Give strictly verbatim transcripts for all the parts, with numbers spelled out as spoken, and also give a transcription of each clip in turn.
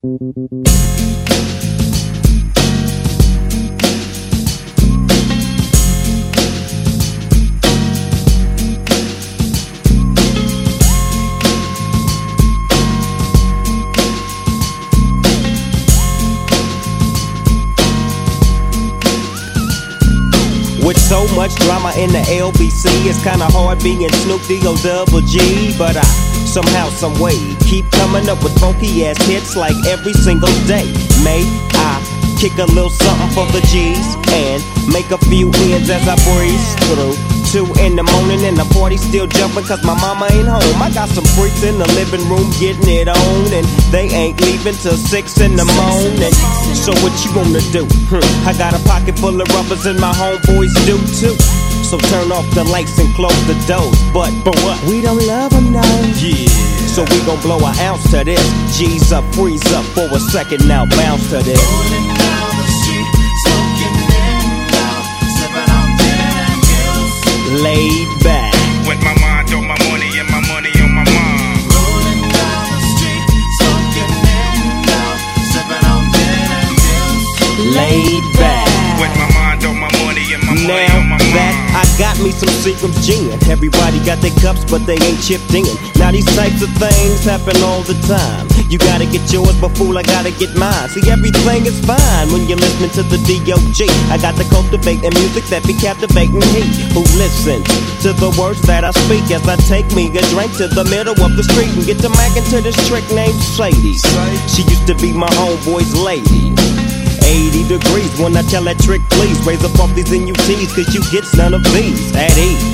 With so much drama in the L B C, it's kinda hard being Snoop D-O double G. But I, somehow, someway, keep coming up with funky ass hits like every single day. May I kick a little something for the G's and make a few ends as I breeze through. Two in the morning and the party still jumping cause my mama ain't home. I got some freaks in the living room getting it on, and they ain't leaving till six in the morning. So what you wanna do? Hmm. I got a pocket full of rubbers and my homeboys do too. So turn off the lights and close the doors. But, but what? We don't love them now. Yeah. So we gon' blow an ounce to this. G's up, freeze up for a second now, bounce to this. Rolling down the street, smoking in out, sipping on gin and gills. Laid back. With my mind on my money and my money on my mind. Rolling down the street, smoking in out, sipping on gin and gills. Laid back. With my mind on my money and my money Now on my that mind. I got me some Seagram's gin. Everybody got their cups, but they ain't chipped in. Now these types of things happen all the time. You gotta get yours, but fool, I gotta get mine. See, everything is fine when you're listening to the D O G. I got to cultivate the music that be captivating he who listens to the words that I speak as I take me a drink to the middle of the street and get to mackin' to this trick named Sadie. She used to be my homeboy's lady. eighty degrees when I tell that trick, please raise up off these N U Ts, cause you get none of these at ease.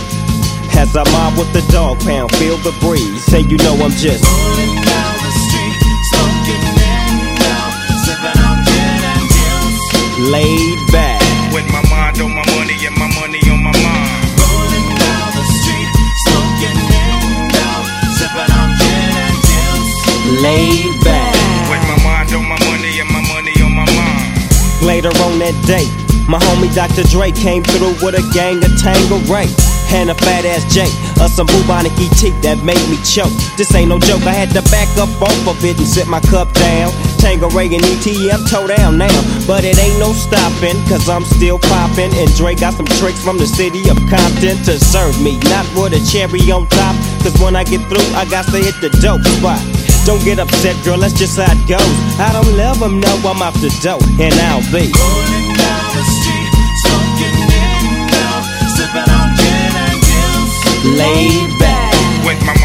As I mob with the dog pound, feel the breeze, say you know I'm just rolling down the street, smoking in out, sipping on gin and gills. laid back. With my mind on my money and my money on my mind. Rolling down the street, smoking in out, sipping on gin and gills. Laid back. With my mind on my money and my money on my mind. Later on that day, my homie Doctor Dre came through with a gang of Tangeray and a fat ass J, or some bubonic E T that made me choke. This ain't no joke, I had to back up off of it and sit my cup down. Tangeray and E T, I'm toe down now, but it ain't no stopping, cause I'm still popping. And Dre got some tricks from the city of Compton to serve me, not with a cherry on top, cause when I get through, I got to hit the dope spot. Don't get upset, girl, that's just how it goes. I don't love them, no, I'm off the dope, and I'll be rolling down the street, smoking in out, sipping on gin and gills. laid back. With my